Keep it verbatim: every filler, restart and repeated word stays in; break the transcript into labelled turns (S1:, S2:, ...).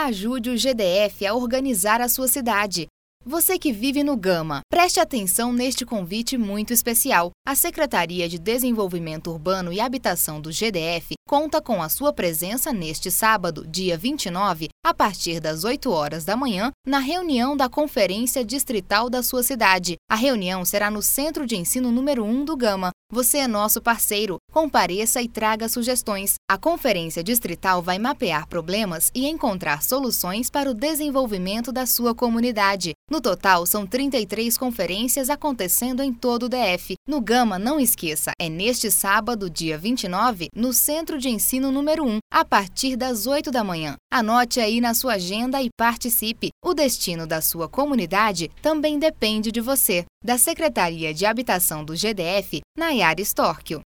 S1: Ajude o G D F a organizar a sua cidade. Você que vive no Gama, preste atenção neste convite muito especial. A Secretaria de Desenvolvimento Urbano e Habitação do G D F conta com a sua presença neste sábado, dia vinte e nove, a partir das oito horas da manhã, na reunião da Conferência Distrital da sua cidade. A reunião será no Centro de Ensino número um do Gama. Você é nosso parceiro. Compareça e traga sugestões. A Conferência Distrital vai mapear problemas e encontrar soluções para o desenvolvimento da sua comunidade. No total, são trinta e três conferências acontecendo em todo o D F. No Gama, não esqueça, é neste sábado, dia vinte e nove, no Centro de Ensino número um, a partir das oito da manhã. Anote aí na sua agenda e participe. O destino da sua comunidade também depende de você. Da Secretaria de Habitação do G D F, Nayara Storchio.